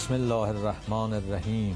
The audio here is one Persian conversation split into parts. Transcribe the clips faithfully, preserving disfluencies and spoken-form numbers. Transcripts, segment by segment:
بسم الله الرحمن الرحیم.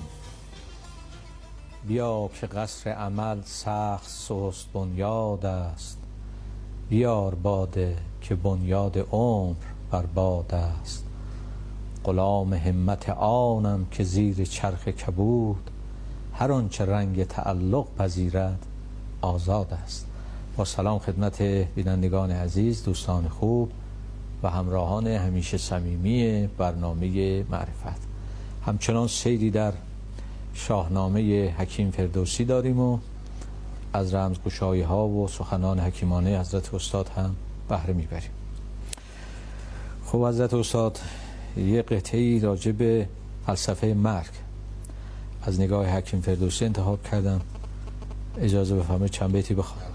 بیا که قصر عمل سخت سست بنیاد است، بیار باده که بنیاد عمر بر باد است. غلام همت آنم که زیر چرخ کبود، هر آنچه رنگ تعلق پذیرد آزاد است. با سلام خدمت بینندگان عزیز، دوستان خوب و همراهان همیشه صمیمی برنامه معرفت. همچنان سیری در شاهنامه حکیم فردوسی داریم و از رمزگشایی ها و سخنان حکیمانه حضرت استاد هم بهره میبریم. خب حضرت استاد یه قطعی راجع به فلسفه مرگ از نگاه حکیم فردوسی انتخاب کردم، اجازه بفرمایید چند بیتی بخوام.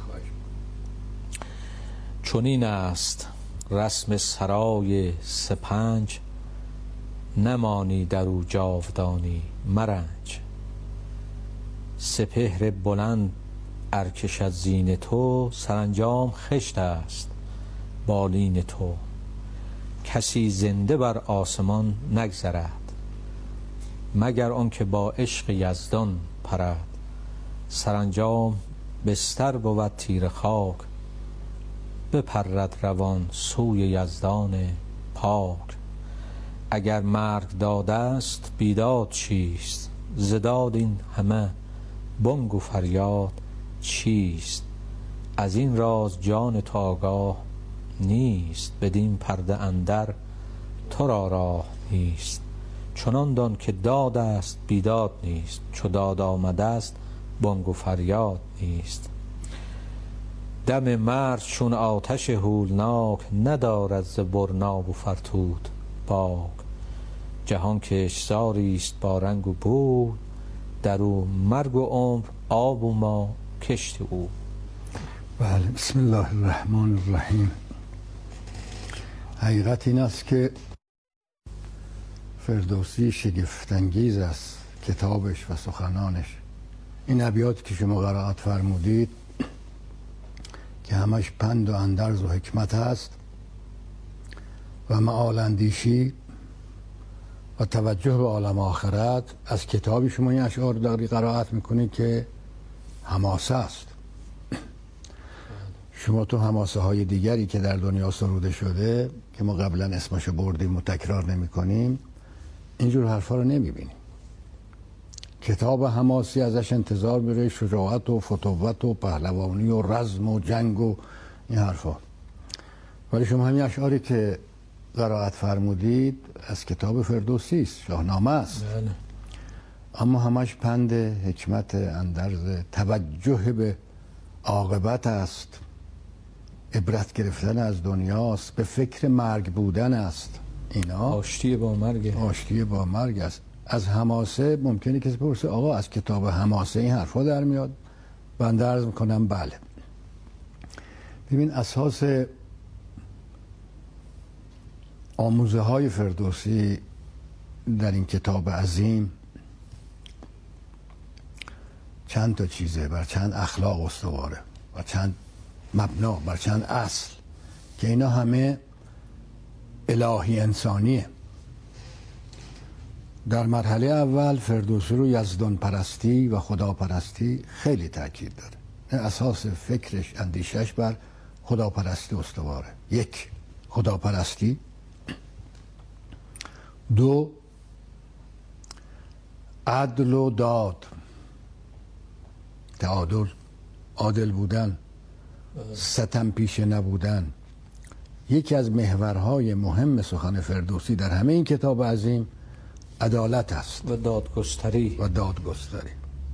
چنین است رسم سرای سپنج، نمانی در او جاودانی مرنج. سپهر بلند ارکش از زین تو، سرانجام خشت است بالین تو. کسی زنده بر آسمان نگذرد، مگر آنکه با عشق یزدان پرد. سرانجام بستر بود تیره خاک، بپرد روان سوی یزدان پاک. اگر مرگ داده است بیداد چیست، ز داد این همه بانگ و فریاد چیست. از این راز جان تو آگاه نیست، بدین پرده اندر تو را راه نیست. چنان دان که داد است بیداد نیست، چو داد آمده است بانگ و فریاد نیست. دم مرگ چون آتش هولناک، ندارد ز برنا و فرتود باک. جهان کشتزاری است با رنگ و بوی، در او مرگ و عمر آب و ما کشت او. بله، بسم الله الرحمن الرحیم. حقیقت این است که فردوسی شگفت‌انگیز است کتابش و سخنانش. این ابیاتی که شما قرائت فرمودید که همش پند و اندرز و حکمت هست و معال اندیشی و توجه به عالم آخرت، از کتابی شما این اشعار داری قرائت میکنید که حماسه است. شما تو حماسه های دیگری که در دنیا سروده شده که ما قبلا اسمشو بردیم و تکرار نمی کنیم، اینجور حرفا رو نمی بینیم. کتاب حماسی ازش انتظار میره شجاعت و فتوت و پهلوانی و رزم و جنگ و این حرفا، ولی شما همین اشعاری که قرائت فرمودید از کتاب فردوسی است، شاهنامه است. بله. اما همش پند حکمت اندرز، توجه به عاقبت است، عبرت گرفتن از دنیاست، به فکر مرگ بودن است. اینا آشتی با مرگ آشتی با مرگ است. از حماسه ممکنه کسی بپرسه آقا از کتاب حماسه این حرفا در میاد؟ بنده عرض میکنم بله. ببین، اساس آموزه های فردوسی در این کتاب عظیم چند تا چیزه، بر چند اخلاق استواره و چند مبنا، بر چند اصل که اینا همه الهی انسانیه. در مرحله اول فردوسی رو یزدان پرستی و خدا پرستی خیلی تاکید داره. اساس فکرش، اندیشش بر خدا پرستی استواره. یک، خدا پرستی. دو، عدل و داد، تعادل، عادل بودن، ستم پیشه نبودن. یکی از محورهای مهم سخن فردوسی در همه این کتاب عظیم عدالت است و دادگستری و دادگستری.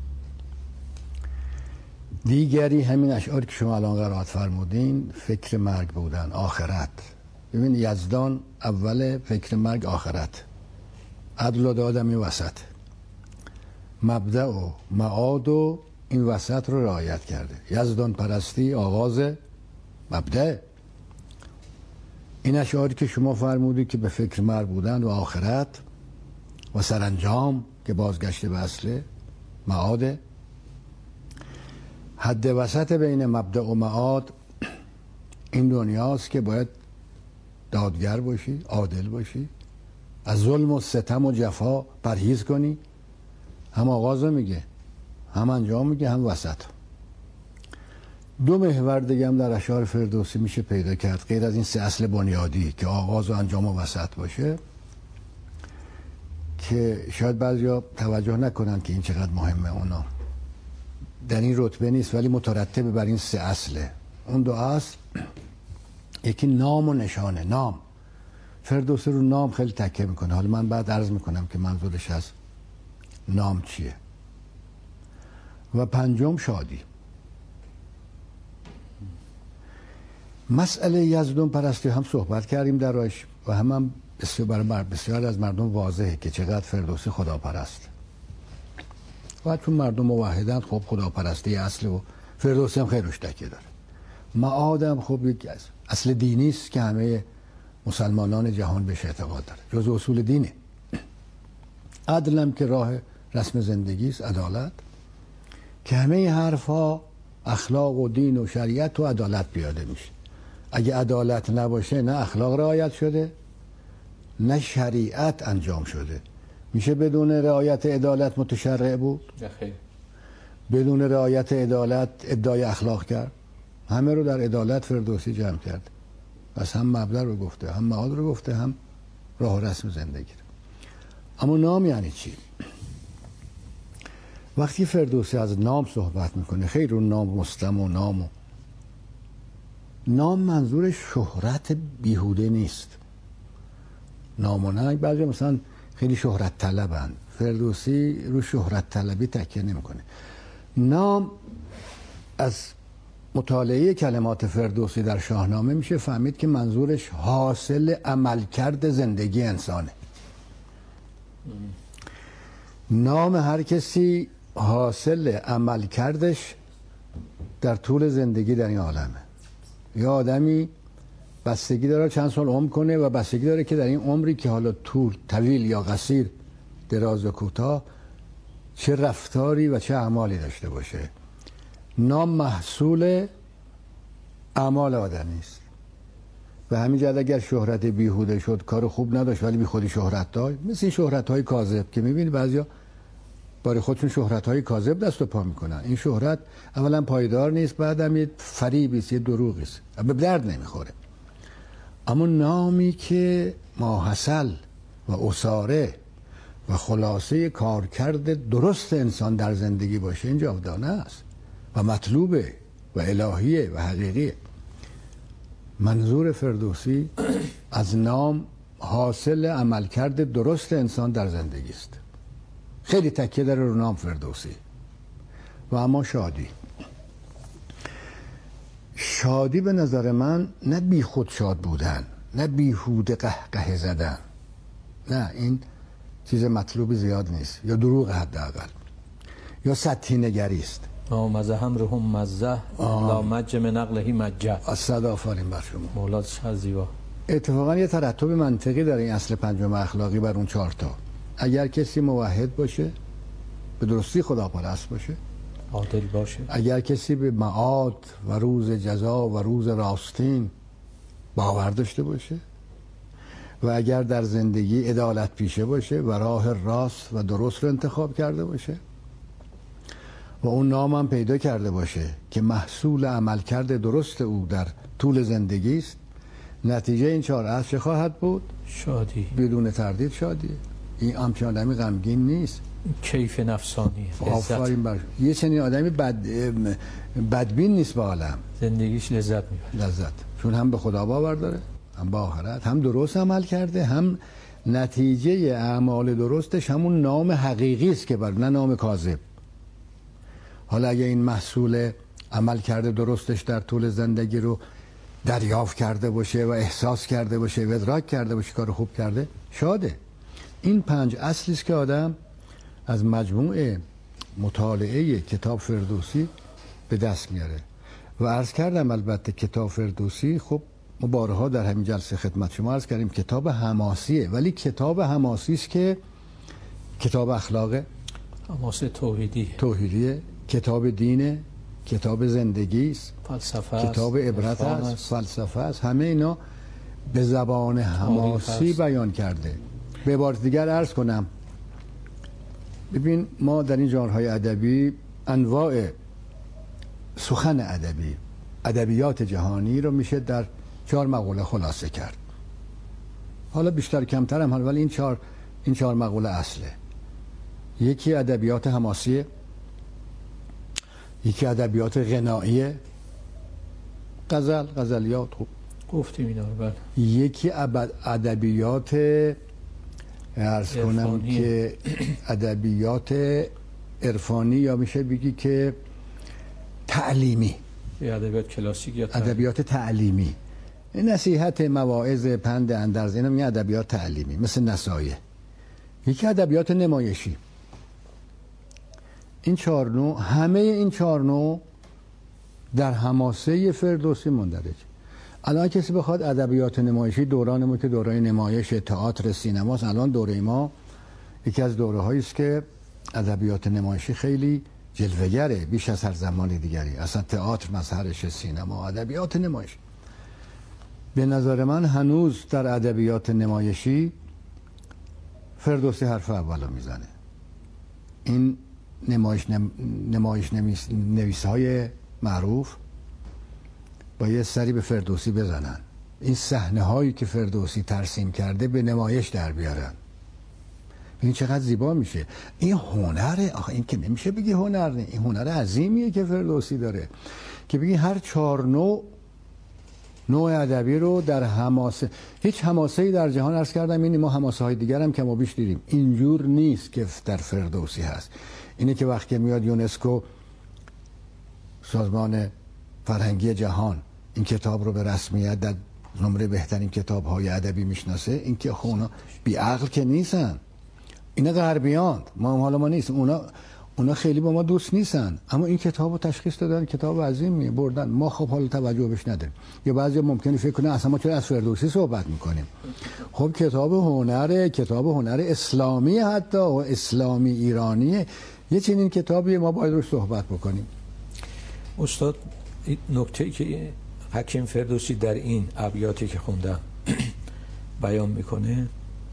دیگری همین اشعاری که شما الان قرائت فرمودین، فکر مرگ بودن، آخرت. ببین، یزدان اول فکر مرگ، آخرت. عدل و دادم این وسط، مبدأ و معاد و این وسط رو رعایت کرده. یزدان پرستی آغاز مبدأ. این اشعاری که شما فرمودید که به فکر مرگ بودن و آخرت و سرانجام که بازگشت به اصل معاد، حد وسط بین مبدأ و معاد این دنیاست که باید دادگر باشی، عادل باشی، از ظلم و ستم و جفا پرهیز کنی. هم آغاز میگه، هم انجام میگه، هم وسط. دو محور دیگه هم در اشعار فردوسی میشه پیدا کرد غیر از این سه اصل بنیادی که آغاز و انجام و وسط باشه، که شاید بعضیا توجه نکنن که این چقدر مهمه. اونا در این رتبه نیست ولی مترتب بر این سه اصله. اون دو اصل یکی نام و نشانه. نام، فردوسی رو نام خیلی تکیه میکنه. حالا من بعد عرض میکنم که منظورش از نام چیه. و پنجم شادی. مسئله یزدان پرستی هم صحبت کردیم درش و هم, هم بسیار بر بسیار از مردم واضحه که چقدر فردوسی خداپرست. و چون مردم موحدن خب خداپرستی اصل و فردوسی هم خیلی روش تکیه داره. معادم خب یک اصل دینی است که همه مسلمانان جهان بهش اعتقاد داره، جز اصول دینه. عدلم که راه رسم زندگی است، عدالت که همه حرفا اخلاق و دین و شریعت و عدالت پیاده میشه. اگه عدالت نباشه نه اخلاق رعایت شده نه شریعت انجام شده. میشه بدون رعایت عدالت متشرع بود؟ خیلی. بدون رعایت عدالت ادعای اخلاق کرد؟ همه رو در عدالت فردوسی جمع کرد. پس هم مبدأ رو گفته، هم معاد رو گفته، هم راه و رسم زندگی رو. اما نام یعنی چی؟ وقتی فردوسی از نام صحبت میکنه، خیلی رو نام مستم و نام و نام منظور شهرت بیهوده نیست. نام و ننگ بعضی مثلا خیلی شهرت طلبن، فردوسی رو شهرت طلبی تکیه نمیکنه. نام از مطالعه کلمات فردوسی در شاهنامه میشه فهمید که منظورش حاصل عملکرد زندگی انسانه. نام هر کسی حاصل عملکردش در طول زندگی در این عالمه. یا آدمی بستگی داره چند سال عمر کنه و بستگی داره که در این عمری که حالا طول، طویل یا قصیر، دراز و کوتاه، چه رفتاری و چه اعمالی داشته باشه. نام محصول اعمال آدمی است. و همین جهت اگر شهرت بیهوده شد، کار خوب نداشت ولی بی خودی شهرت داشت، مثل این شهرت های کاذب که میبینی بعضیا برای خودشون شهرت های کاذب دست و پا میکنن. این شهرت اولا پایدار نیست، بعدم یه فریبی است، یه دروغی است، به درد نمیخوره. اما نامی که ماحصل و اساره و خلاصه کارکرد درست انسان در زندگی باشه، این جاودانه است و مطلوبه و الهیه و حقیقیه. منظور فردوسی از نام حاصل عملکرد درست انسان در زندگی است. خیلی تکیه داره رو نام فردوسی. و اما شادی، شادی به نظر من نه بی خود شاد بودن، نه بیهوده قهقه زدن، نه، این چیز مطلوب زیاد نیست، یا دروغ حداقل، یا سطحی نگری است. مزه هم رهم مزه لا مجه من نقلهی مجه. صد آفرین بر شما مولا، چقدر زیبا. اتفاقا یه ترتب منطقی داره این اصل پنجم اخلاقی بر اون چهار تا. اگر کسی موحد باشه، به درستی خداپرست باشه، عادل باشه، اگر کسی به معاد و روز جزا و روز راستین باور داشته باشه، و اگر در زندگی عدالت پیشه باشه و راه راست و درست رو انتخاب کرده باشه و اون نام هم پیدا کرده باشه که محصول عملکرد درست او در طول زندگی است، نتیجه این چهار اصل چه خواهد بود؟ شادی. بدون تردید شادیه. این همچین آدمی غمگین نیست، کیف نفسانی، آفرین بر یه چنین آدمی بد بدبین نیست به عالم، زندگیش لذت میبره. لذت، چون هم به خدا باور داره، هم به آخرت، هم درست عمل کرده، هم نتیجه اعمال درستش همون نام حقیقی است که بر، نه نام کاذب. حالا اگه این محصول عمل کرده درستش در طول زندگی رو دریافت کرده باشه و احساس کرده باشه و ادراک کرده باشه کار خوب کرده، شاده. این پنج اصلی است که آدم از مجموعه مطالعه کتاب فردوسی به دست میاره. و عرض کردم البته کتاب فردوسی، خب ما بارها در همین جلسه خدمت شما عرض کردیم کتاب حماسیه، ولی کتاب حماسی است که کتاب اخلاقه، حماس توحیدی، توحیدیه، کتاب دینه، کتاب زندگی است، فلسفه، کتاب عبرت است، فلسفه است. همه اینا به زبان حماسی بیان کرده. به عبارت دیگر عرض کنم، ببین ما در این ژانرهای ادبی انواع سخن ادبی، ادبیات جهانی رو میشه در چهار مقوله خلاصه کرد. حالا بیشتر کمتر هم، ولی این چهار این چهار مقوله اصله. یکی ادبیات حماسی، یکی ادبیات غنایی، غزل، غزلیات، خوب گفتیم اینا رو. بله. یکی ادبیات عرض کنم که ادبیات عرفانی، یا میشه بگی که تعلیمی، ادبیات کلاسیک یا ادبیات تعلیمی، نصیحت، مواعظ، پند، اندرز، اینا میگن ادبیات تعلیمی مثل نصایح. یکی ادبیات نمایشی. این چهار نوع، همه این چهار نوع در حماسه فردوسی مندرج. الان کسی بخواد ادبیات نمایشی، دوران ما که دوره نمایش، تئاتر، سینماست، الان دوره ما یکی از دوره‌هایی است که ادبیات نمایشی خیلی جلوه‌گره بیش از هر زمان دیگری. اصلا تئاتر مظهرش، سینما، ادبیات نمایش. به نظر من هنوز در ادبیات نمایشی فردوسی حرف اولو میزنه. این نمایش نم... نمایش نویس... نویس‌های معروف با یه سری به فردوسی بزنن، این صحنه هایی که فردوسی ترسیم کرده به نمایش در بیارن. این چقدر زیبا میشه. این هنره. آخه این که نمیشه بگی هنر نه، این هنر عظیمیه که فردوسی داره که بگی هر چهار نوع نوع ادبی رو در حماسه، هیچ حماسه‌ای در جهان عرض کردم این ما حماسه های دیگر هم که ما بیش دیدیم، اینجور نیست که در فردوسی هست. اینه که وقتی میاد یونسکو، سازمان فرهنگی جهان، این کتاب رو به رسمیت در نمره بهترین کتاب‌های ادبی میشناسه، این که اونا بی عقل که نیستن، اینا غربیان، ما هم حالا ما نیست، اونا اونا خیلی با ما دوست نیستن، اما این کتابو تشخیص دادن کتاب عظیمی بردن، ما خب حالا توجه بهش نداریم. یا بعضی ممکنه فکر کنن اصلا ما چرا از فردوسی صحبت میکنیم. خب کتاب هنره، کتاب هنر اسلامی، حتی اسلامی ایرانیه، یه چنین کتابی ما باید روش صحبت بکنیم. استاد نکته‌ای که حکیم فردوسی در این ابیاتی که خوندم بیان میکنه،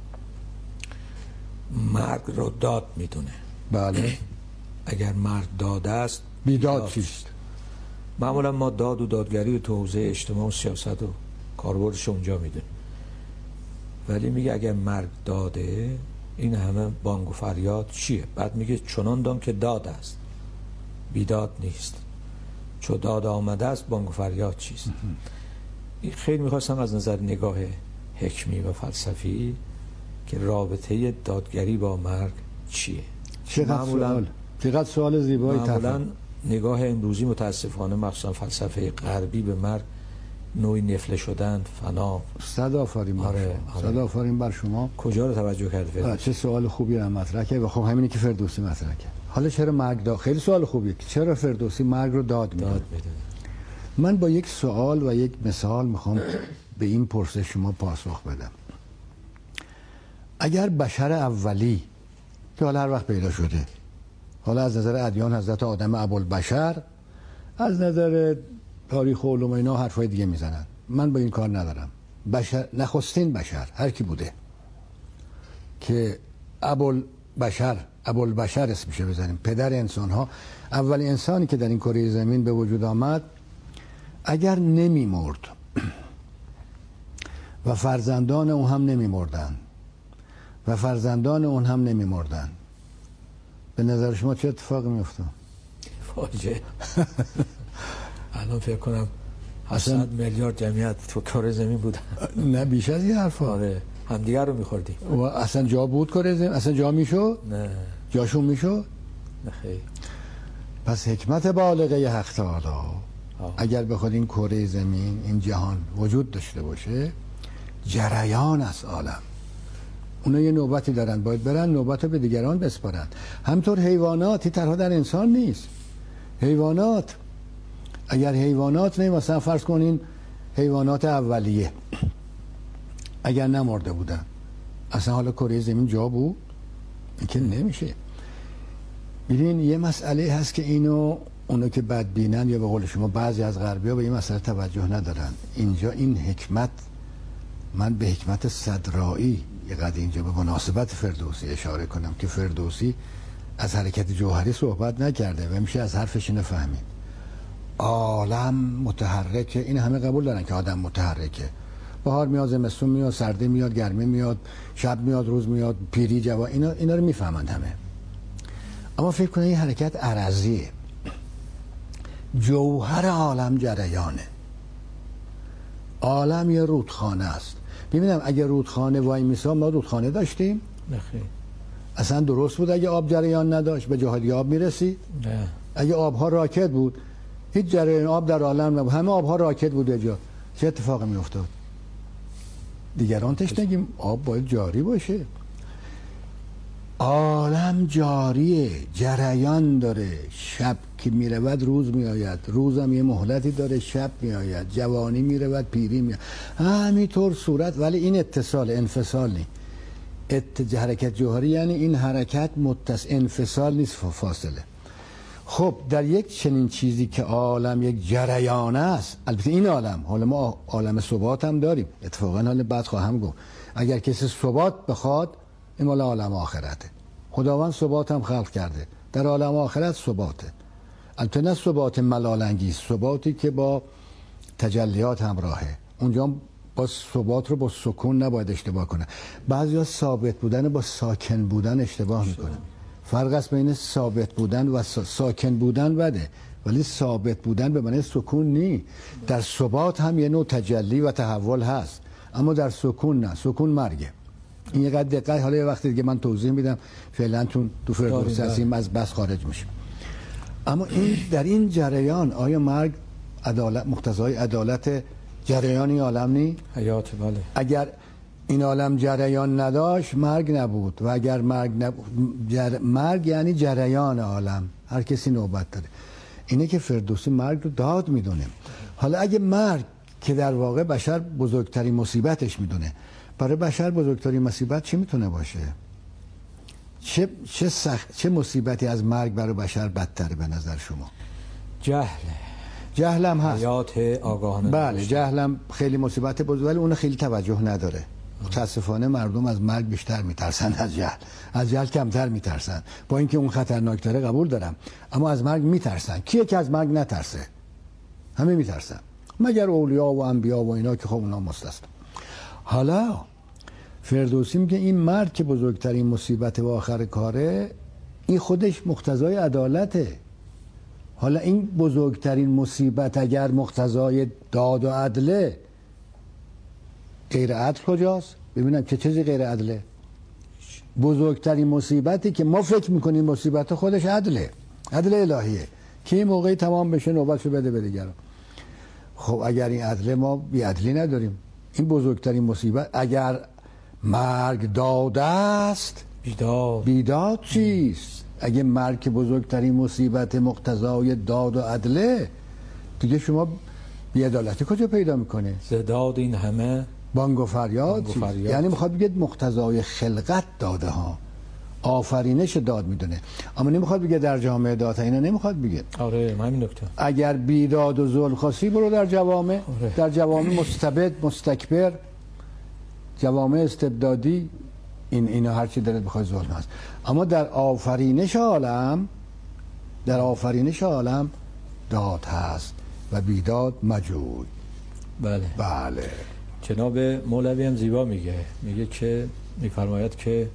مرگ رو داد میدونه. بله. اگر مرگ داد است، بیداد چیست؟ معمولا ما داد و دادگری و تو حوزه اجتماع و سیاست و کاربردش اونجا میدونیم، ولی میگه اگر مرگ داده، این همه بانگ و فریاد چیه؟ بعد میگه چنان دان که داد است، بیداد نیست. چو داد آمده است، بانگ و فریاد چیست؟ این خیلی میخواستم از نظر نگاه حکمی و فلسفی که رابطه دادگری با مرگ چیه. چقدر سوال چقدر سوال زیبایی. معمولا نگاه امروزی متاسفانه مخصوصا فلسفه غربی به مرگ نوعی نفله شدن، فنا. صد آفرین بر آره، شما. آره. صد آفرین بر شما. کجا رو توجه کرد فردوسی؟ چه سوال خوبی رو مطرح کرد و خب همینی که فردوسی مطرح کرد. حالا چرا مرگ داد؟ خیلی سوال خوبیه. چرا فردوسی مرگ رو داد میده؟ داد میده. من با یک سوال و یک مثال میخوام به این پرسش شما پاسخ بدم. اگر بشر اولی که حالا هر وقت پیدا شده، حالا از نظر ادیان حضرت آدم ابوالبشر، از نظر تاریخ و علوم اینا حرفای دیگه میزنن، من با این کار ندارم. بشر، نخستین بشر هر کی بوده که ابوالبشر ابوالبشر اسمشه بزنیم، پدر انسان ها، اولین انسانی که در این کره زمین به وجود آمد، اگر نمی مرد و فرزندان اون هم نمی مردن و فرزندان اون هم نمی مردن، به نظر شما چه اتفاقی می افتاد؟ فاجعه. الان فکر کنم هشتصد میلیارد جمعیت تو کره زمین بودن. نه بیش از این حرفا. آره، همدیگر رو میخوردیم. و اصلا جا بود کره زمین؟ اصلا جا میشد؟ نه. جاشون میشد؟ نه خیلی. پس حکمت بالغه حق تعالی اگر بخواد این کره زمین، این جهان وجود داشته باشه، جریان از عالم، اونا یه نوبتی دارن، باید برن نوبت رو به دیگران بسپارن. همطور حیوانات، تنها در انسان نیست. حیوانات، اگر حیوانات نه، مثلا فرض کنین حیوانات اولیه اگر نمرده بودن، اصلا حالا کره زمین جا بود؟ این که نمیشه. ببین یه مسئله هست که اینو اونا که بدبینن یا به قول شما بعضی از غربی‌ها به این مسئله توجه ندارن. اینجا این حکمت، من به حکمت صدرایی یه قدر اینجا به مناسبت فردوسی اشاره کنم که فردوسی از حرکت جوهری صحبت نکرده و میشه از حرفش اینو فهمید. عالم متحرکه، این همه قبول دارن که آدم متحرکه. بهار میاد، زمستون میاد، سردی میاد، گرمی میاد، شب میاد، روز میاد، پیری، جوان، اینا اینا رو میفهمند همه. اما فکر کنید این حرکت عرضیه. جوهر عالم جریانه. عالم یه رودخانه است. ببینم اگه رودخانه وای میسا، ما رودخانه داشتیم؟ نخیر. اصلا درست بود اگه آب جریان نداشت، به جاهای آب میرسید؟ نه. اگه آبها راکت بود، هیچ جریان آب در عالم نبود، همه آبها راکت بود جا، چه اتفاقی میافتاد؟ دیگران تش نگیم آب باید جاری باشه. عالم جاریه، جریان داره. شب که میرود روز میآید، روزم یه مهلتی داره، شب میآید، جوانی میرود پیری میآید، همینطور صورت. ولی این اتصال، انفصال نیست. ات... حرکت جوهری یعنی این حرکت متصل، انفصال نیست، فاصله. خب در یک چنین چیزی که عالم یک جریان است، البته این عالم، حالا ما عالم ثبات هم داریم، اتفاقا حالا بعد خواهم گفت اگر کسی ثبات بخواد، این مال عالم آخرته. خداوند ثبات هم خلق کرده، در عالم آخرت ثباته. البته نه ثبات ملال انگیز، ثباتی که با تجلیات همراهه. اونجا با ثبات رو با سکون نباید اشتباه کنه. بعضیا ثابت بودن با ساکن بودن اشتباه میکنه. فرق است بین ثابت بودن و ساکن بودن بده، ولی ثابت بودن به معنی سکون نی. در ثبات هم یه نوع تجلی و تحول هست، اما در سکون نه، سکون مرگه. این یه قدر دقیق. حالا یه وقتی که من توضیح میدم، فعلا تو تو فردوسی هستیم، از بس خارج میشیم. اما این در این جریان آیا مرگ عدالت، مقتضای عدالت جریانی عالم نی؟ حیات، بله. اگر این عالم جریان نداشت مرگ نبود، و اگر مرگ نبود، جر... مرگ یعنی جریان عالم، هر کسی نوبت داره. اینه که فردوسی مرگ رو داد میدونه. حالا اگه مرگ که در واقع بشر بزرگترین مصیبتش میدونه، برای بشر بزرگترین مصیبت چی میتونه باشه؟ چه چه سخت، چه مصیبتی از مرگ برای بشر بدتره به نظر شما؟ جهل. جهلم هست. حیات آگاهانه. بله، جهلم خیلی مصیبت بزرگ، ولی اون خیلی توجه نداره. متاسفانه مردم از مرگ بیشتر میترسن از جهل، از جهل کمتر میترسن. با اینکه اون خطرناک داره قبول دارم، اما از مرگ میترسن. کیه که از مرگ نترسه؟ همه میترسن، مگر اولیا و انبیا و اینا که خب اونا مستثنا. حالا فردوسی میگه این مرگ که بزرگترین مصیبت و آخر کاره، این خودش مقتضای عدالته. حالا این بزرگترین مصیبت اگر مقتضای داد و عدله، غیر عدل کجاست؟ ببینم چه چیزی غیر عدله. بزرگترین مصیبتی که ما فکر میکنیم مصیبت، خودش عدله، عدل الهیه که این موقعی تمام بشه نوبتشو بده به دیگران. خب اگر این عدله، ما بی عدلی نداریم. این بزرگترین مصیبت اگر مرگ داد است، بیداد بیداد چیست؟ اگه مرگ بزرگترین مصیبت مقتضای داد و عدله، دیگه شما بی‌عدالتی کجا پیدا میکنه؟ زداد این همه بانگ و فریاد, بانگ و فریاد. یعنی میخواد بگه مقتضای خلقت داده ها، آفرینش داد میدونه، اما نمیخواد بگه در جامعه داده. اینا نمیخواد بگه. آره، همین نکته. اگر بیداد و ظلم خاصی، برو در جوامع. آره. در جوامع مستبد، مستکبر، جوامع استبدادی، این اینا هر چی دلت بخواد ظلم هست. اما در آفرینش عالم، در آفرینش عالم داد هست و بیداد مجوی. بله بله. جناب مولوی هم زیبا میگه، میگه که میفرماید که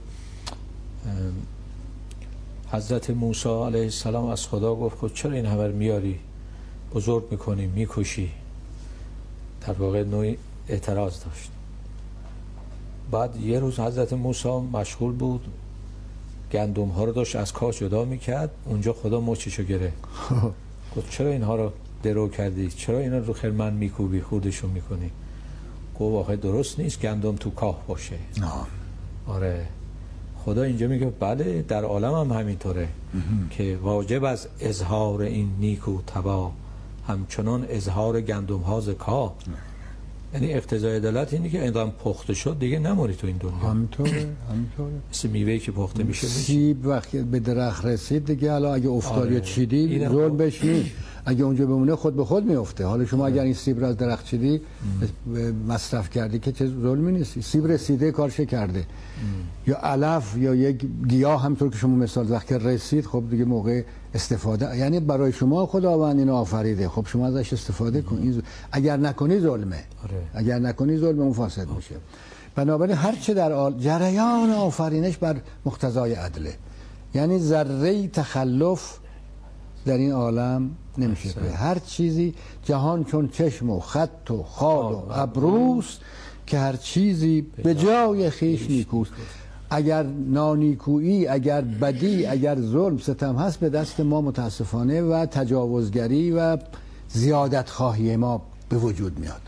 حضرت موسی علیه السلام از خدا گفت خود چرا این همه میاری، بزرگ میکنی، میکشی. در واقع نوعی اعتراض داشت. بعد یه روز حضرت موسی مشغول بود، گندم ها رو داشت از کاش جدا میکرد، اونجا خدا مچشو گرفت. گفت چرا اینها رو درو کردی، چرا اینا رو خرمن میکوبی، خودشو میکنی؟ گفت واقعا درست نیست گندم تو کاه باشه. آره، خدا اینجا میگه بله در عالم هم همینطوره که واجب از اظهار این نیکو تبا همچنان اظهار گندم ها ز کاه. یعنی اقتضای عدالت اینه که اینقدر پخته شد دیگه نمونی تو این دنیا. همینطوره، همینطوره. مثل میوه‌ای که پخته میشه، سیب وقتی به درخت رسید دیگه، حالا اگه افتاد یا چیدی ظلم بهش نیست. اگه اونجا بمونه خود به خود میفته. حالا شما اگر این سیب را از درخت چیدی مصرف کردی که چه ظلمی نیست، سیب رسیده کارش کرده. یا علف یا یک گیاه همطور که شما مثال وقتی رسید خب دیگه موقع استفاده، یعنی برای شما خداوند اینو آفریده، خب شما ازش استفاده کن. اگر نکنی ظلمه. آره. اگر نکنی ظلمه اون فاسد میشه. بنابراین هر چه در آل... جریان آفرینش بر مقتضای عدله، یعنی ذره تخلف در این عالم نمیشه. هر چیزی جهان چون چشم و خط و خال و ابروست که هر چیزی به جای خیش نیکوست. اگر نانیکویی، اگر بدی، اگر ظلم ستم هست به دست ما متاسفانه و تجاوزگری و زیادت خواهی ما به وجود میاد.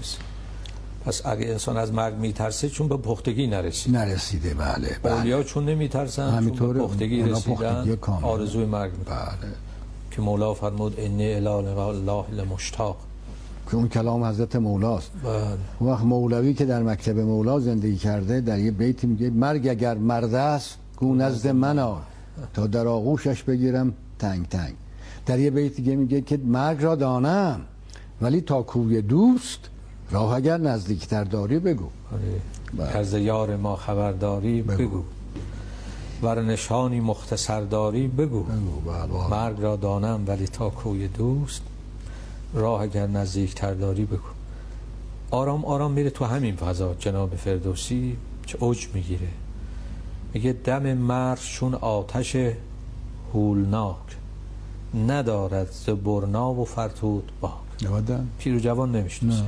پس اگه انسان از مرگ میترسه چون به پختگی نرسید نرسیده. بله, بله. اولیا چون نمیترسن چون به پختگی رسیدن آرزوی مرگ میکنن. بله. که مولا فرمود انی الی الله لمشتاق، که اون کلام حضرت مولاست. بله. وقت مولوی که در مکتب مولا زندگی کرده در یه بیتی میگه مرگ اگر مرد است گو نزد من آ تا در آغوشش بگیرم تنگ تنگ. در یه بیت دیگه میگه که مرگ را دانم ولی تا کوی دوست راه اگر نزدیکتر داری بگو. آره. از یار ما خبرداری بگو, بگو. ور نشانی مختصر داری بگو, بگو. مرگ را دانم ولی تا کوی دوست راه اگر نزدیکتر داری بگو. آرام آرام میره تو همین فضا. جناب فردوسی چه اوج میگیره، میگه دم مرگ چون آتش هولناک ندارد ز برنا و فرتود باک. پیر و جوان نمیشناسه.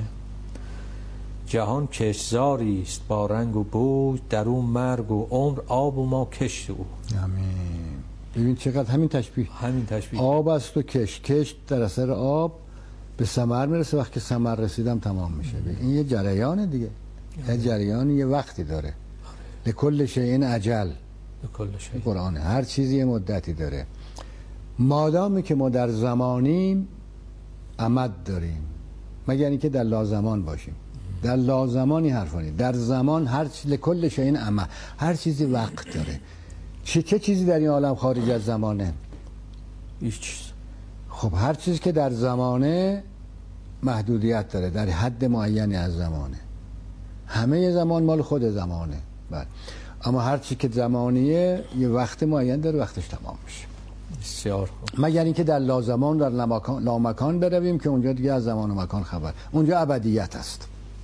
جهان کشزاری است با رنگ و بوی، در اون مرگ و عمر آب و ما کشت او. آمین. ببین چقدر همین تشبیه همین تشبیه آب است و کشت، کشت در اثر آب به ثمر میرسه، وقتی که ثمر رسیدم تمام میشه. این یه جریانه دیگه. یه جریانی یه وقتی داره. لکل شیء اجل. لکل شیء. قرآنه. هر چیزی یه مدتی داره. مادامی که ما در زمانیم امد داریم، مگر اینکه در لازمان باشیم. در لازمانی حرفانی، در زمان هر چیز لکل شیء امد، هر چیزی وقت داره. چه چه چیزی در این عالم خارج از زمانه؟ هیچ چیز. خب هر چیزی که در زمانه محدودیت داره، در حد معینی از زمانه. همه زمان مال خود زمانه. بله. اما هر چی که زمانیه یه وقت معین داره، وقتش تمام میشه. بسیار خوب. مگر اینکه در لازمان در لامکان, لامکان برویم که اونجا دیگه از زمان و مکان خبر، اونجا ابدیت است.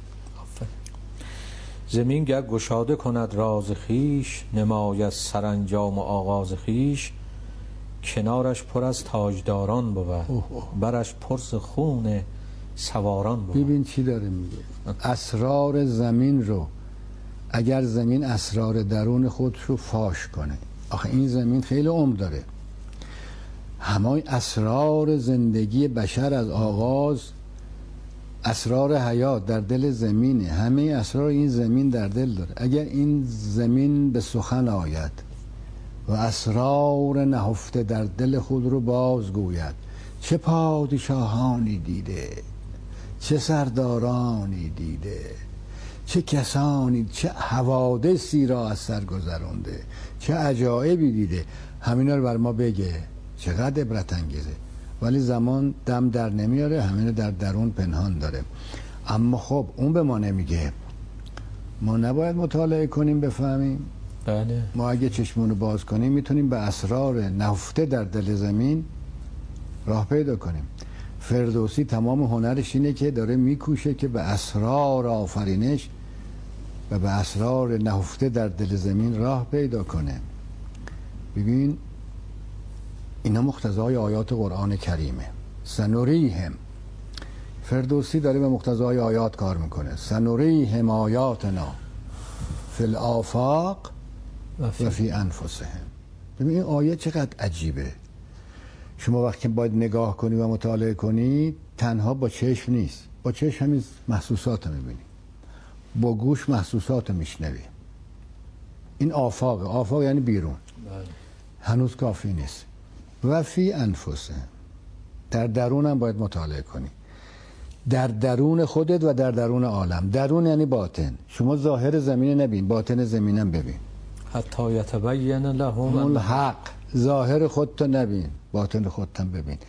زمین گر گشاده کند راز خیش، نماید سرانجام و آغاز خیش. کنارش پر از تاجداران بود، اوه اوه. برش پرس خون سواران بود. ببین چی داره میگه. اسرار زمین رو اگر زمین اسرار درون خودش رو فاش کنه، آخه این زمین خیلی عمر داره، همه اسرار زندگی بشر از آغاز، اسرار حیات در دل زمینه، همه اسرار این زمین در دل داره. اگر این زمین به سخن آید و اسرار نهفته در دل خود رو بازگوید، چه پادشاهانی دیده، چه سردارانی دیده، چه کسانی، چه حوادثی را از سر گذرونده، چه عجایبی دیده، همینا رو بر ما بگه. چقدر عبرت انگیزه. ولی زمان دم در نمیاره، همین در درون پنهان داره. اما خب اون به ما نمیگه. ما نباید مطالعه کنیم بفهمیم؟ بله. ما اگه چشمونو باز کنیم میتونیم به اسرار نهفته در دل زمین راه پیدا کنیم. فردوسی تمام هنرش اینه که داره میکوشه که به اسرار آفرینش و به اسرار نهفته در دل زمین راه پیدا کنه. ببین اینا مقتضای آیات قرآن کریمه. سنوریهم، فردوسی داره به مقتضای آیات کار میکنه. سنوریهم آیاتنا فی الآفاق و فی انفسهم. ببین این آیه چقدر عجیبه. شما وقتی باید نگاه کنی و مطالعه کنی، تنها با چشم نیست، با چشم همین محسوسات رو میبینی، با گوش محسوسات رو میشنوی. این آفاق، آفاق یعنی بیرون، هنوز کافی نیست. و فی انفسهم، در درون هم باید مطالعه کنی، در درون خودت و در درون عالم. درون یعنی باطن. شما ظاهر زمین نبین، باطن زمینم ببین. حتی یتبین لهم الحق. ظاهر خودت نبین، باطن خودت هم ببین.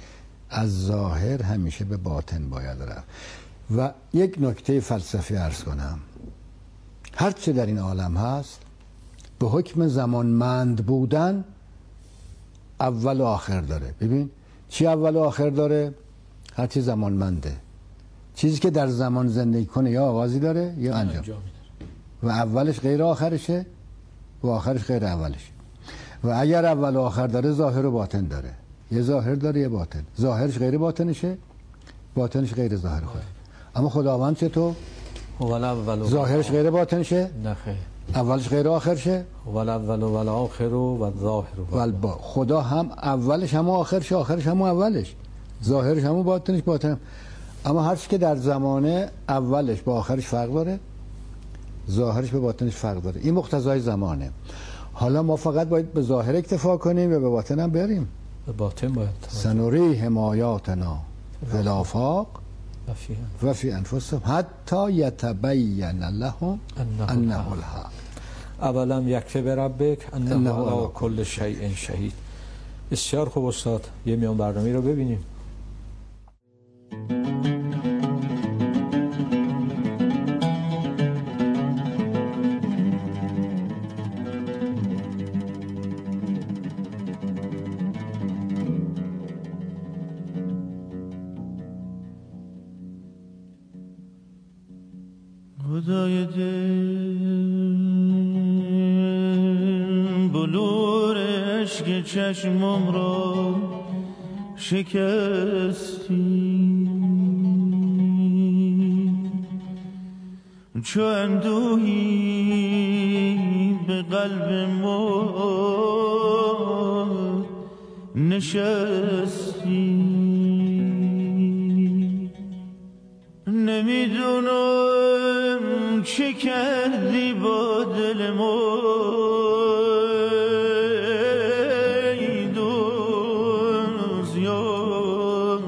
از ظاهر همیشه به باطن باید رفت. و یک نکته فلسفی عرض کنم، هر چه در این عالم هست به حکم زمانمند بودن اول و آخر داره. ببین چی اول و آخر داره؟ هر چی زمانمنده. چیزی که در زمان زندگی کنه یا آغازی داره یا انجام، و اولش غیر آخرشه و آخرش غیر اولشه. و اگر اول و آخر داره ظاهر و باطن داره، یه ظاهر داره یه باطن، ظاهرش غیر باطنشه، باطنش غیر ظاهر خود. اما خداوند چطور؟ ظاهرش غیر باطنشه؟ نه خیر. اولش غیر آخرشه؟ ول اول و ول آخر و ظاهر و ول با خدا هم اولش هم آخرش، آخرش هم اولش، ظاهرش هم باطنش باطن. اما هر چی که در زمانه اولش با آخرش فرق داره، ظاهرش به باطنش فرق داره. این مقتضای زمانه. حالا ما فقط باید به ظاهر اکتفا کنیم و به باطن هم بریم. به باطن باید سنوریهم آیاتنا فی الآفاق و فی انفسهم حتی یتبین لهم انه الحق. اولم یکفی بربک انه علی کل شیء شهید. بسیار خوب استاد، یه میان برنامه رو ببینیم. خدای دل بلور عشق چشمم را شکستی، چو اندوهی به قلب ما نشستی. نمیدونم چه کردی با دل ما، ای دوزیار.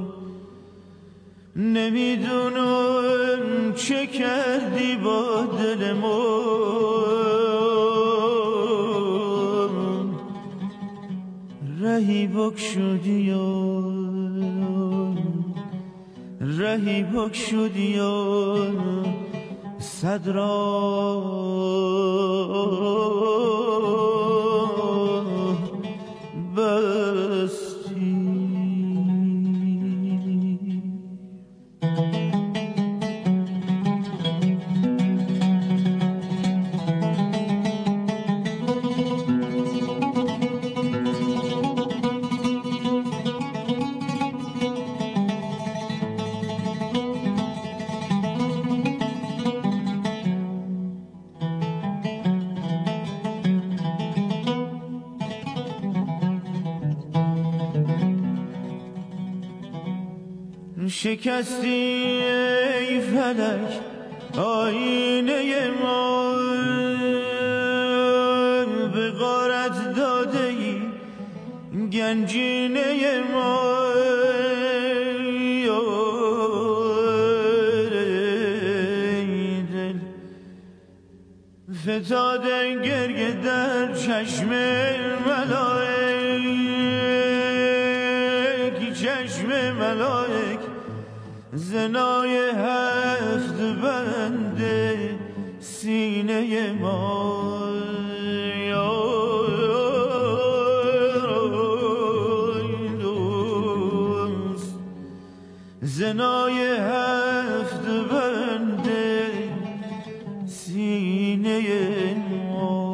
نمیدونم چه کردی با دل ما، رهی بکشودی یا رهی بکشودی یا صد راه بستی. شکستی ای فلک آینه ما، به غارت داده ای گنجینه ما. ای دل فتاده گریه در چشم ملائک، چشم ملائک زنای هفت بند سینه ما. دوست زنای هفت بند سینه ما.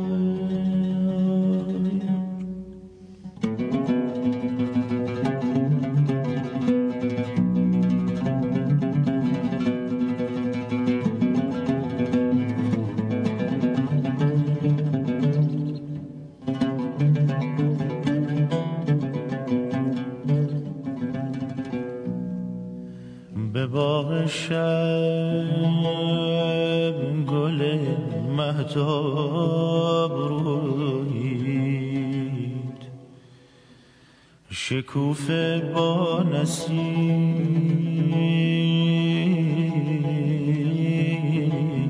به باغ شب گل مهتاب رویید، شکوفه با نسیم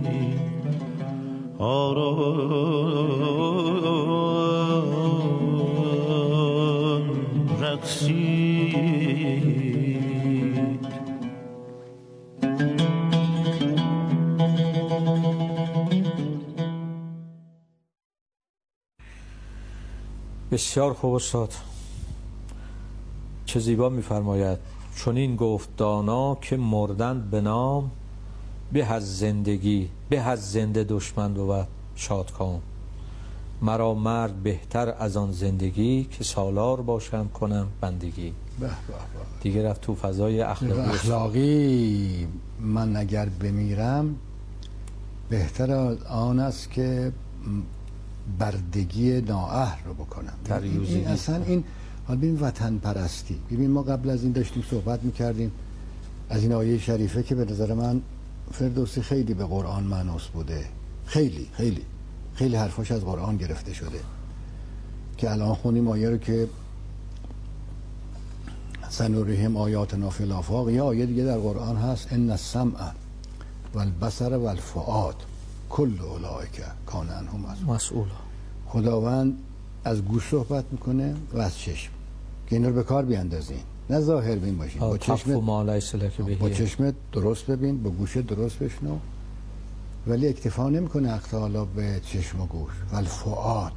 آرام رقصید. بسیار خوب استاد، چه زیبا می‌فرماید: چنین گفت دانا که مردن به نام، به از زندگی به از زنده دشمن بود شادکام. مرا مرگ بهتر از آن زندگی، که سالار باشم کنم بندگی. به به به. دیگه رفت تو فضای اخلاقی. اخلاقی من اگر بمیرم بهتر از آن است که بردگی نااهل رو بکنم. این, این اصلا این حال ببین وطن پرستی. ببین ما قبل از این داشتیم صحبت میکردیم از این آیه شریفه که به نظر من فردوسی خیلی به قرآن مانوس بوده، خیلی خیلی خیلی حرفاش از قرآن گرفته شده، که الان خونیم آیه رو که سنوریهم آیاتنا فی الآفاق. یه آیه دیگه در قرآن هست: ان السمع والبصر والفؤاد کل اولئک کان عنه مسئولا. خداوند از گوش صحبت میکنه و از چشم، که اینا رو به کار بیاندازین، نه ظاهر بین باشین. با چشمت با چشمت درست ببین، با گوشت درست بشنو، ولی اکتفا نمیکنه حق تعالی به چشم و گوش. ولی فؤاد،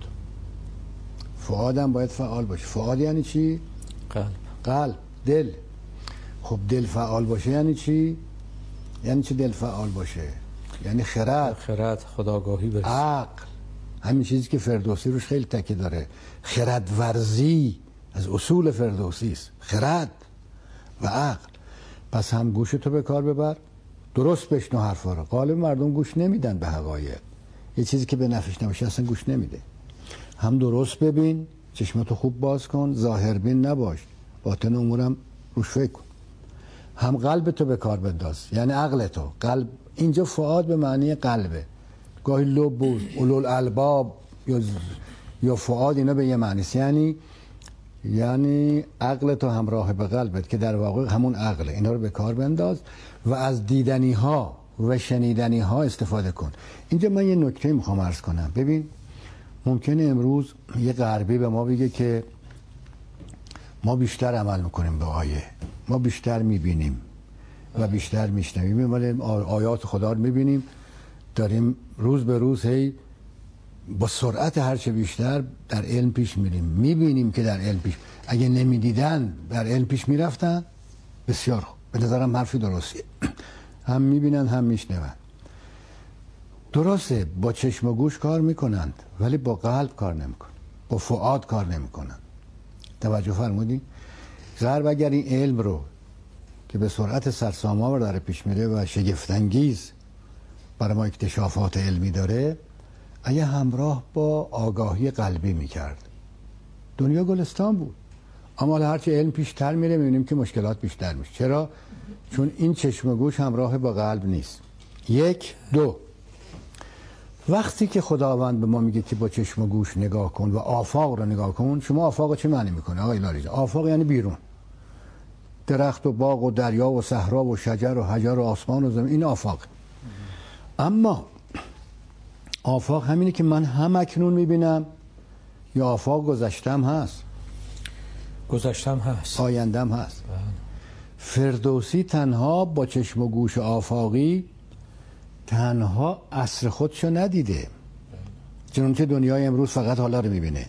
فؤاد هم باید فعال باشه. فؤاد یعنی چی؟ قلب. قلب، دل. خب دل فعال باشه یعنی چی؟ یعنی چی دل فعال باشه؟ یعنی خرد، خرد، خداگاهی برسه، عقل. همین چیزی که فردوسی روش خیلی تاکید داره. خرد ورزی از اصول فردوسی است، خرد و عقل. پس هم گوشتو به کار ببر، درست بشنو حرفا رو. غالب مردم گوش نمیدن به حقایق، یه چیزی که به نفعش نباشه اصلا گوش نمیده. هم درست ببین، چشمتو خوب باز کن، ظاهر بین نباش، باطن امورم روش فکر کن. هم قلبتو به کار بنداز، یعنی عقلتو. قلب اینجا فؤاد به معنی قلبه، گاهی لب بود، اولول الباب یا یا فؤاد، اینا به یه معنی است، یعنی یعنی عقلتو همراه به قلبت، که در واقع همون عقله. اینا رو به کار بنداز و از دیدنی ها و شنیدنی ها استفاده کن. اینجا من یه نکته میخوام عرض کنم. ببین ممکنه امروز یه غربی به ما بگه که ما بیشتر عمل میکنیم به آیه، ما بیشتر میبینیم و بیشتر میشنویم، ولی آیات خدا رو میبینیم، داریم روز به روز هی با سرعت هرچه بیشتر در علم پیش میریم، میبینیم که در علم پیش، اگه نمیدیدن در علم پیش میرفتن بسیار خوب. به نظرم حرفی درستیه. هم میبینن هم میشنون. درسته با چشم و گوش کار میکنند ولی با قلب کار نمیکنن، با فؤاد کار نمیکنن. توجه فرمودی؟ غرب اگر این علم رو که به سرعت سرسام‌آور داره پیش میره و شگفت‌انگیز برای ما اکتشافات علمی داره، اگه همراه با آگاهی قلبی میکرد دنیا گلستان بود. اما هرچی علم پیشتر میره میبینیم که مشکلات بیشتر میشه. چرا؟ چون این چشم و گوش همراه با قلب نیست. یک. دو، وقتی که خداوند به ما میگه که با چشم و گوش نگاه کن و آفاق رو نگاه کن، شما آفاق چه معنی میکنه آقای لاریجان؟ آفاق یعنی بیرون، درخت و باغ و دریا و صحرا و شجر و حجر و آسمان و زمین، این آفاق. اما آفاق همینه که من هم اکنون میبینم، یا آفاق گذشتم هست، گذشتم هست، آیندم هست. فردوسی تنها با چشم و گوش آفاقی تنها عصر خودشو ندیده، چنانچه دنیای امروز فقط حالا رو میبینه.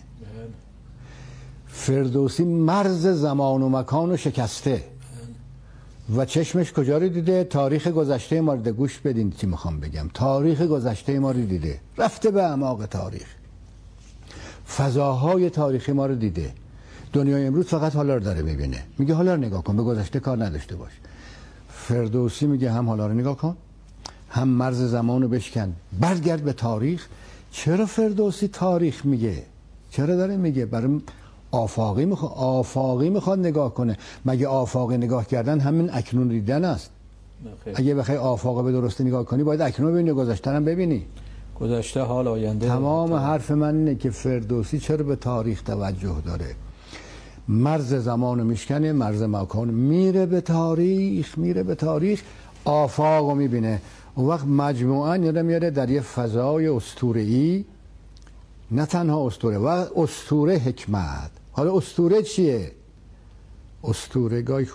فردوسی مرز زمان و مکان رو شکسته و چشمش کجا رو دیده؟ تاریخ گذشته ما رو دیده. گوش بدین چی میخوام بگم. تاریخ گذشته ما رو دیده، رفته به اعماق تاریخ، فضاهای تاریخی ما رو دیده. دنیای امروز فقط حالا رو داره میبینه، میگه حالا رو نگاه کن، به گذشته کار نداشته باش. فردوسی میگه هم حالا رو نگاه کن، هم مرز زمان رو بشکن، برگرد به تاریخ. چرا فردوسی تاریخ میگه؟ چرا داره میگه؟ برای آفاقی میخواد، آفاقی میخواد نگاه کنه. مگه آفاقی نگاه کردن همین اکنون دیدن است؟ نخیر. اگه بخوای آفاق به درستی نگاه کنی باید اکنون ببینی، گذشته هم ببینی، گذشته، حال، آینده. تمام حرف من اینه که فردوسی چرا به تاریخ توجه داره؟ مرز زمانو میشکنه، مرز مکان، میره به تاریخ، میره به تاریخ، آفاقو میبینه. اون وقت مجموعاً یادم میاره در یه فضای اسطوره‌ای، نه تنها اسطوره و اسطوره حکمت. حالا اسطوره چیه؟ اسطوره گاهی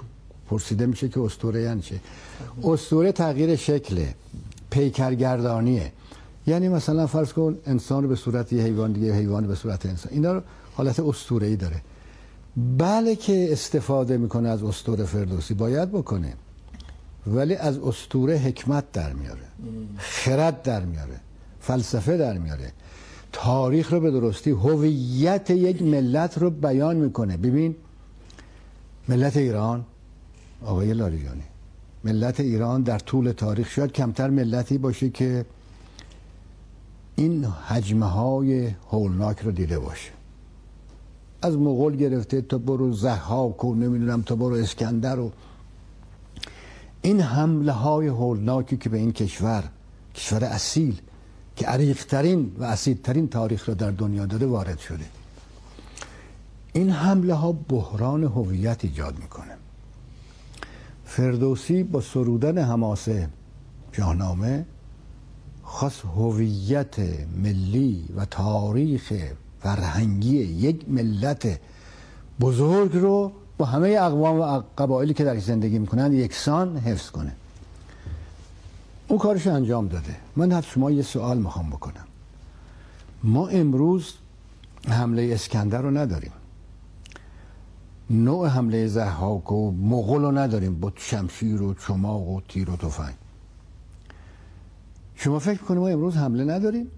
پرسیده میشه که اسطوره یعنی چه؟ اسطوره تغییر شکله، پیکرگردانیه. یعنی مثلا فرض کن انسان رو به صورت یه حیوان دیگه، حیوان به صورت انسان، اینا رو حالت اسطوره‌ای داره. بله که استفاده میکنه از اسطوره فردوسی، باید بکنه، ولی از اسطوره حکمت در میاره، خرد در میاره، فلسفه در میاره، تاریخ رو به درستی، هویت یک ملت رو بیان میکنه. ببین ملت ایران، آقای لاریجانی، ملت ایران در طول تاریخ شاید کمتر ملتی باشه که این حجمه های هولناک رو دیده باشه. از مغول گرفته تا برو ضحاک و نمیدونم تا برو اسکندر و این حمله های هولناکی که به این کشور، کشور اصیل که عریق‌ترین و اصیل‌ترین تاریخ رو در دنیا داره وارد شده. این حمله ها بحران هویت ایجاد میکنه. فردوسی با سرودن حماسه شاهنامه خاص هویت ملی و تاریخ فرهنگی یک ملت بزرگ رو با همه اقوام و قبایلی که در زندگی میکنن یکسان حفظ کنه. اون کارش انجام داده. من از شما یه سوال میخوام بکنم. ما امروز حمله اسکندر رو نداریم، نوع حمله ضحاک و مغول رو نداریم با شمشیر و چماق و تیر و تفنگ. شما فکر کنید ما امروز حمله نداریم؟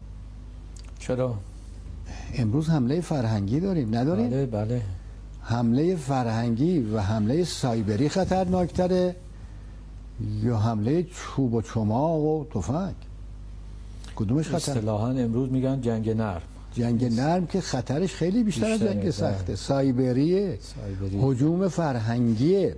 چرا؟ امروز حمله فرهنگی داریم، نداریم؟ بله بله. حمله فرهنگی و حمله سایبری خطرناکتره یا حمله چوب و چماق و تفنگ؟ کدومش خطر؟ اصطلاحاً امروز میگن جنگ نرم. جنگ نرم که خطرش خیلی بیشتر از جنگ سخته. سایبریه، سایبری. هجوم فرهنگیه،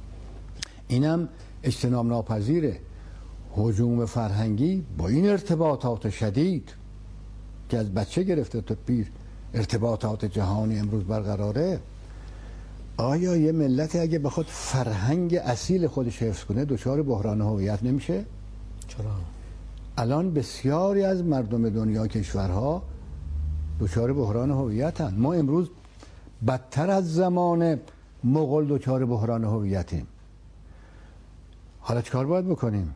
اینم اجتناب ناپذیره. هجوم فرهنگی با این ارتباطات شدید که از بچه گرفته تا پیر ارتباطات جهانی امروز برقراره، آیا یه ملت اگه بخواد فرهنگ اصیل خودش حفظ کنه دچار بحران هویت نمیشه؟ چرا؟ الان بسیاری از مردم دنیا، کشورها دچار بحران هویتن. ما امروز بدتر از زمان مغول دچار بحران هویتیم. حالا چیکار باید بکنیم؟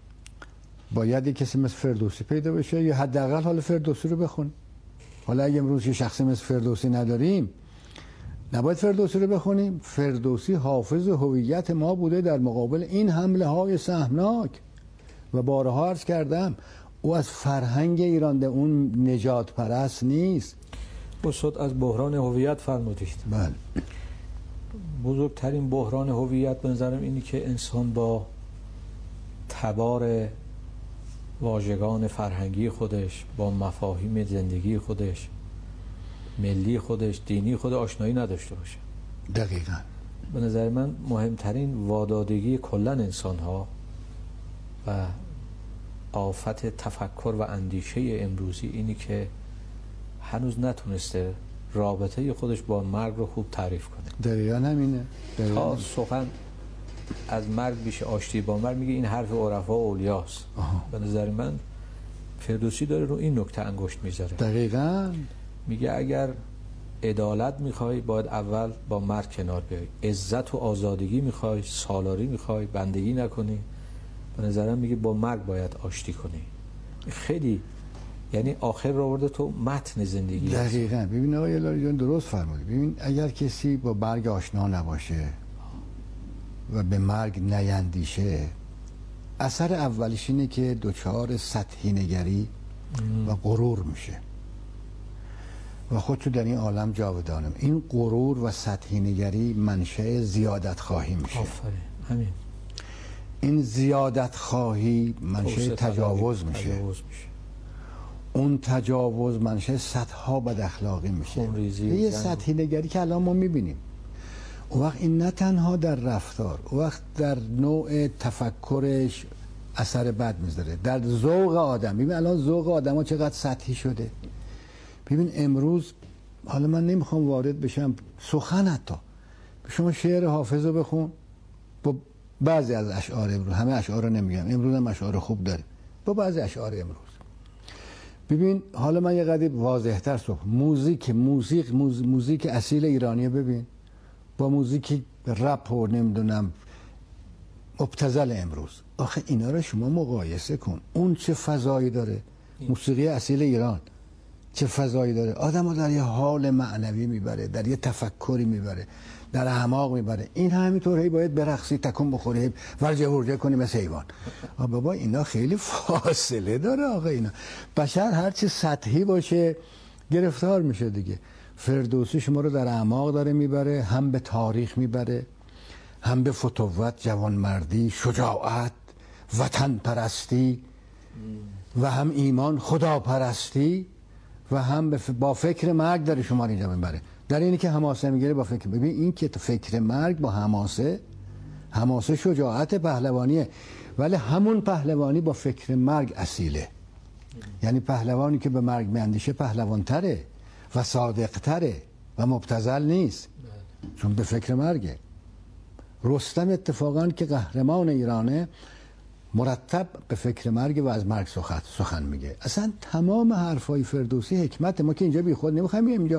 باید یک کسی مثل فردوسی پیدا بشه یا حداقل حال فردوسی رو بخون. حالا اگه امروز یه شخصی مثل فردوسی نداریم، نباید فردوسی رو بخونیم. فردوسی حافظ هویت ما بوده در مقابل این حمله های سهمناک و بارها عرض کردم او از فرهنگ ایران ده، اون نجات پرست نیست. بسید از بحران هویت فرمودید. بله. بزرگترین بحران هویت به نظرم اینی که انسان با تبار واژگان فرهنگی خودش، با مفاهیم زندگی خودش، ملی خودش، دینی خود آشنایی نداشته باشه. دقیقاً. به نظر من مهمترین وادادگی کلن انسان ها و آفت تفکر و اندیشه امروزی اینی که هنوز نتونسته رابطه خودش با مرگ رو خوب تعریف کنه. دقیقاً همینه. تا سخن از مرگ بیشه آشتی با مرگ میگه این حرف عرفا و اولیاست. به نظر من فردوسی داره رو این نکته انگشت میذاره. دقیقاً. میگه اگر عدالت میخوای باید اول با مرگ کنار بیای. عزت و آزادگی میخوای، سالاری میخوای، بندگی نکنی، به نظرم میگه با مرگ باید آشتی کنی. خیلی یعنی آخر رو آورده تو متن زندگی. دقیقاً. ببین آقای لاریجان درست فرمودید. ببین اگر کسی با مرگ آشنا نباشه و به مرگ نیندیشه، اثر اولیش اینه که دچار سطحی نگری و غرور میشه و خودشو در این عالم جاودانه. این غرور و سطحی نگری منشأ زیادت خواهی میشه. آفرین. همین. این زیادت خواهی منشأ تجاوز میشه. تجاوز میشه. اون تجاوز منشأ صدها بد اخلاقی میشه. یه سطحی نگری که الان ما میبینیم. اون وقت این نه تنها در رفتار، اون وقت در نوع تفکرش اثر بد میذاره، در ذوق آدم. ببین الان ذوق آدم ها چقدر سطحی شده. ببین امروز، حالا من نمیخوام وارد بشم سخن، حتی شما شعر حافظ رو بخون با بعضی از اشعار امروز، همه اشعار رو نمیگم، امروز هم اشعار خوب داریم، با بعضی اشعار امروز ببین. حالا من یه قدر واضح‌تر صحبت، موزیک موزیک موز... موزیک اصیل ایرانی ببین، با موزیک رپ و نمیدونم مبتذل امروز. آخه اینا رو شما مقایسه کن، اون چه فضایی داره، موسیقی اصیل ایران چه فضایی داره، آدم رو در یه حال معنوی میبره، در یه تفکری میبره، در اعماق میبره. این همینطور هی باید برقصی، تکون بخوری، ورجه ورجه کنی مثل حیوان. بابا اینا خیلی فاصله داره. آقا اینا بشر هرچی سطحی باشه گرفتار میشه دیگه. فردوسی شما رو در اعماق داره میبره، هم به تاریخ میبره، هم به فتوت، جوانمردی، شجاعت، وطن پرستی و هم ایمان، خدا پرستی و هم با فکر مرگ داره شما اینجا میبره. در اینی که حماسه میگیره با فکر. ببین این که فکر مرگ با حماسه، حماسه شجاعت پهلوانیه، ولی همون پهلوانی با فکر مرگ اصیله. یعنی پهلوانی که به مرگ میاندیشه پهلوانتره و صادقتره و مبتذل نیست، چون به فکر مرگه. رستم اتفاقا که قهرمان ایرانه مرتب به فکر مرگ و از مرگ سخن سخن میگه. اصلا تمام حرفای فردوسی حکمت. ما که اینجا بی خود نمیخوایم اینجا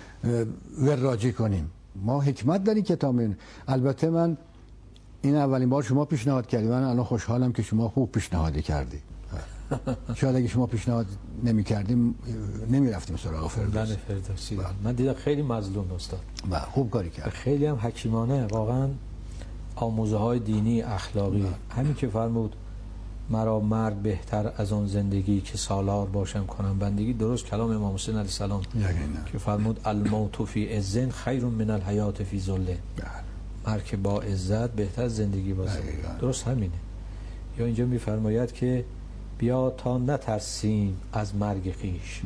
وراجی کنیم، ما حکمت در این کتاب میبینیم. البته من این اولین بار شما پیشنهاد کردی، من الان خوشحالم که شما خوب پیشنهادی کردی. شاید اگه شما پیشنهاد نمی کردیم نمی رفتیم سراغ فردوسی. فردوسی من دیدم خیلی مظلوم استاد و خوب کاری کرد، خیلی هم حکیمانه، واقعا آموزه های دینی اخلاقی. همین که فرمود مرا مرگ بهتر از آن زندگی که سالار باشم کنم بندگی، درست کلام امام حسین علیه السلام که فرمود الموت فی عز خیر من الحیات فی ذل، مرگ با عزت بهتر از زندگی باشه. درست همینه. یا اینجا میفرماید که بیا تا نترسیم از مرگ خویش،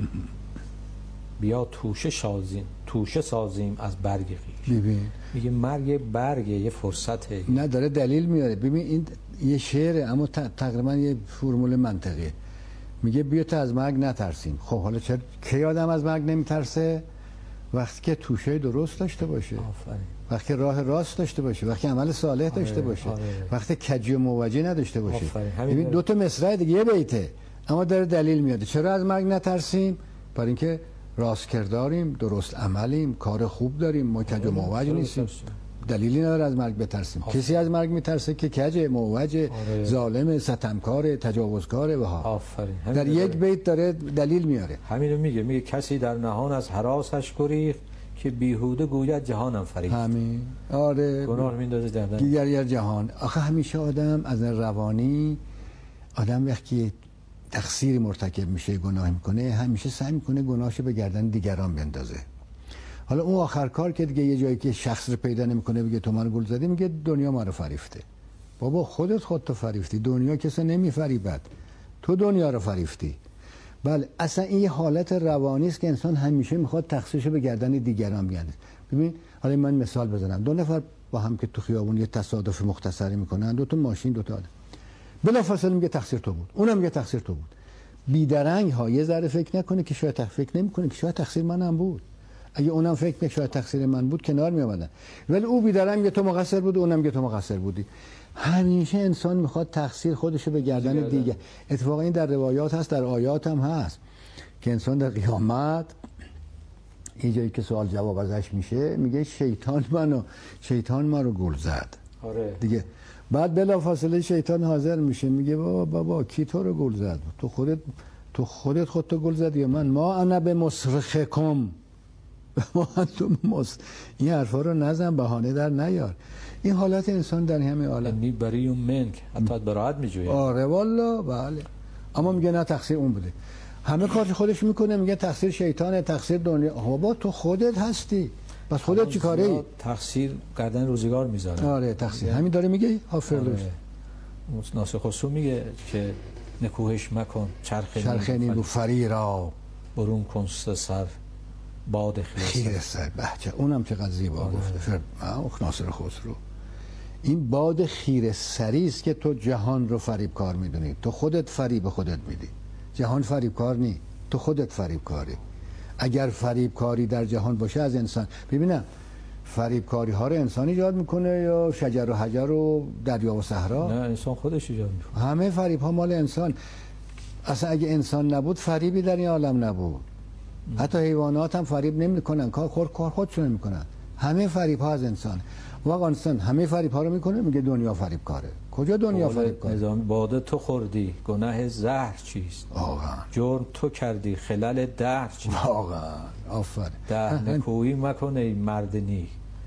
بیا توشه سازیم توشه سازیم از برگ خویش. ببین میگه مرگ برگه، یه فرصته، نه داره دلیل میاره. ببین این یه شعره اما تقریبا یه فرمول منطقیه. میگه بیا تا از مرگ نترسیم. خب حالا چرا کی آدم از مرگ نمیترسه؟ وقتی که توشه درست داشته باشه، آفرین. وقتی که راه راست داشته باشه، وقتی عمل صالح داشته آره، باشه، آره. وقتی کجی و موجی نداشته باشه. ببین دو تا مصرع دیگه یه بیته اما داره دلیل میاد. چرا از مرگ نترسیم؟ برای اینکه راست کرداریم، درست عملیم، کار خوب داریم، ما کج و موج نیستیم. دلیلی نداره از مرگ بترسیم. آفرین. کسی از مرگ میترسه که کج، موج، آره. ظالم، ستمکار، تجاوزکار و ها. آفرین. در یک بیت داره دلیل میاره. همینو میگه، میگه کسی در نهان از هراسش گریخت که بیهوده گوید جهانم فریفت. همین. آره. گناه میندازه در دیگر جهان. آخه همیشه آدم از روانی، آدم وقتی تقصیری مرتکب میشه، گناه میکنه، همیشه سعی میکنه گناهشو به گردن دیگران بندازه. حالا اون آخر کار که دیگه یه جایی که شخص رو پیدا نمیکنه بگه تو منو گول زدی، میگه دنیا ما رو فریفته. بابا خودت خودتو فریفتی، دنیا کسی نمیفریبد، تو دنیا رو فریفتی. بله اصلا این یه حالت روانی است که انسان همیشه میخواد تقصیرشو به گردن دیگران بیاندازه. ببین حالا من مثال بزنم، دو نفر با هم که تو خیابون یه تصادف مختصری میکنن، دو تا ماشین، دو تا آدم، بلافاصله میگه تقصیر تو بود، اونم میگه تقصیر تو بود. بیدرنگ ها یه ذره فکر نکنه که شاید فکر نمیکنه که شاید تقصیر منم بود. اگه اونم فکر میکنه شاید تقصیر من بود کنار میآمدن، ولی او بیدرنگ میگه تو مقصر بود، اونم میگه تو مقصر بودی. همیشه انسان میخواد تقصیر خودشو به گردن دیگه. اتفاقا این در روایات هست، در آیات هم هست که انسان در قیامت یه جایی که سوال جواب ازش میشه میگه شیطان منو شیطان ما رو گول زد. آره. دیگه بعد بلافاصله شیطان حاضر میشه میگه بابا بابا کی تو رو گول زد؟ تو خودت تو خودت خودتو گول زدی یا من؟ ما انا به مصرخکم ما تو مص این حرفا رو نزن، بهانه در نیار. این حالت انسان در همه عالم. انی بریء منک، حتی براحت میجوید. آره والا بله. اما میگه نه تقصیر اون بوده. همه کارش خودش میکنه، میگه تقصیر شیطانه، تقصیر دنیا. بابا تو خودت هستی، پس خودت چیکاره ای؟ تقصیر گردن روزگار میذاره. آره تقصیر همین داره میگه فردوس. آره. ناصر خسرو میگه که نکوهش مکن چرخ چرخ نیلوفری را برون کن سر باد خیر سر. بهجه اونم چقدر زیبا آره. گفته فرد ناصر خسرو. این باد خیر سری است که تو جهان رو فریب کار میدونی، تو خودت فریب خودت میدی. جهان فریب کار نی، تو خودت فریب کاری. اگر فریب کاری در جهان باشه از انسان، ببینم فریب کاری ها رو انسان ایجاد میکنه یا شجر و حجر و دریا و صحرا؟ نه انسان خودش ایجاد میکنه. همه فریب ها مال انسان. اصلا اگه انسان نبود فریبی در این عالم نبود. حتی حیوانات هم فریب نمیکنن، کار خود کار خودشون میکنن. همه فریب ها از انسانه. واقعا انسان همه فریب ها رو میکنه، میگه دنیا فریب کاره. کجا دنیا فریب کاره؟ نظامی باده تو خوردی گناه زهر چیست؟ واقعا جرم تو کردی خلل دهر چیست؟ واقعا آفرین. ده نکویی مکن ای مرد نیک،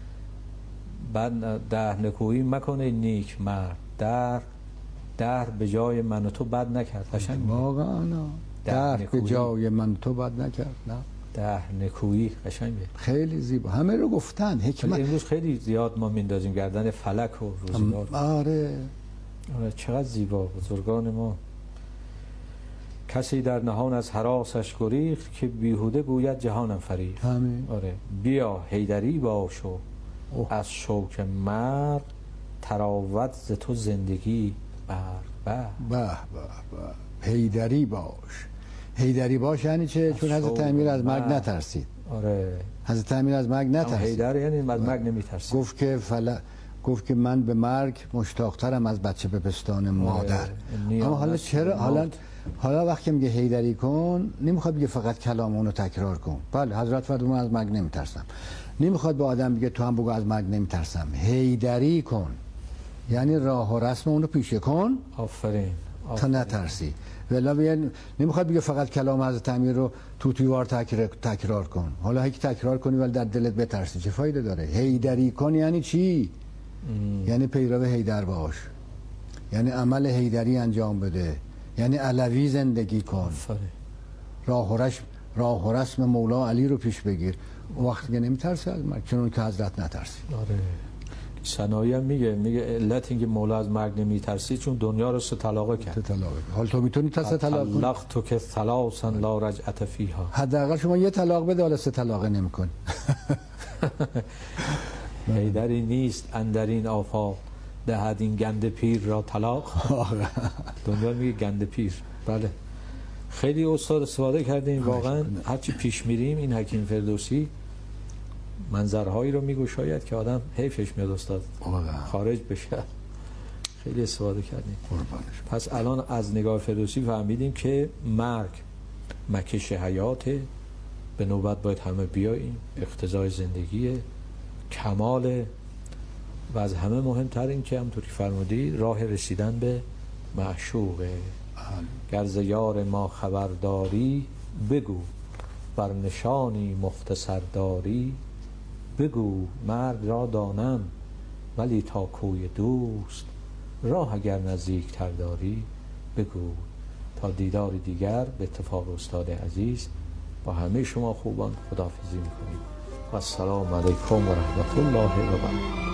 بعد ده نکویی مکن ای نیک مرد، در در به جای من و تو بد نکرد. قشنگ واقعا در به جای من تو بد نکرد. نه ده نکویی قشنگه، خیلی زیبا. همه رو گفتن حکمت. امروز خیلی زیاد ما میندازیم گردن فلک و روزگار. آره آره چقدر زیبا بزرگان ما. کسی در نهان از هراسش گریخت، که بیهوده گوید جهانم فریخت. همین. آره بیا حیدری باش و از شوک مرد، تراوت ز تو زندگی بر به به به به. حیدری باش. حیدری باش یعنی چه؟ چون حضرت امیر از مرگ نترسید. آره حضرت امیر از مرگ نترسید. حیدر یعنی از مرگ نمیترسید. گفت که فلا گفت که من به مرگ مشتاقترم از بچه به پستان مادر. اما حالا چرا حالا حالا وقتی میگه حیدری کن، نمیخواد بگه فقط کلام اونو تکرار کن. بله حضرت فرمود من از مرگ نمیترسم. نمیخواد به آدم بگه تو هم بگو از مرگ نمیترسم. حیدری کن یعنی راه و رسم اونو پیشه کن. آفرین. تا نترسی. ولی بیان نمیخواد بگه فقط کلام حضرت امیر رو توتیوار تکرار, تکرار کن. حالا هیچ تکرار کنی ولی در دلت بترسی چه فایده داره؟ حیدری کن یعنی چی؟ ام. یعنی پیرو حیدر باش، یعنی عمل حیدری انجام بده، یعنی علوی زندگی کن. آفرین. راه و رسم راه و رسم مولا علی رو پیش بگیر. اون وقت که نمیترسی از مرگ، چون که حضرت نترسی. آره سنایی هم میگه میگه علت اینکه مولا از مرگ نمیترسی چون دنیا رو سه طلاقه کرد. سه طلاقه. حالا تو میتونی تا سه طلاق کنی؟ طلق تو که ثلاثا لا رجعت فیها. حداقل شما یه طلاق بده، حالا سه طلاقه نمیکنی. حیدری نیست اندر این آفاق، دهد این گنده پیر را طلاق. دنیا میگه گنده پیر. بله خیلی استاد استفاده کردیم واقعا. هرچی پیش میریم این حکیم فردوسی منظرهایی رو میگو شاید که آدم حیفش میاد استاد خارج بشه. خیلی استفاده کردیم. پس الان از نگاه فردوسی فهمیدیم که مرگ مکش حیاته، به نوبت باید همه بیاییم، اقتضای زندگیه، کماله، و از همه مهمتر این که همونطور که فرمودی راه رسیدن به معشوقه. گر ز یار ما خبرداری بگو، بر نشانی مختصر داری بگو. مرد را دانم ولی تا کوی دوست، راه اگر نزدیک تر داری بگو. تا دیدار دیگر به اتفاق استاد عزیز با همه شما خوبان خداحافظی میکنیم و السلام علیکم و رحمت الله و برکاته.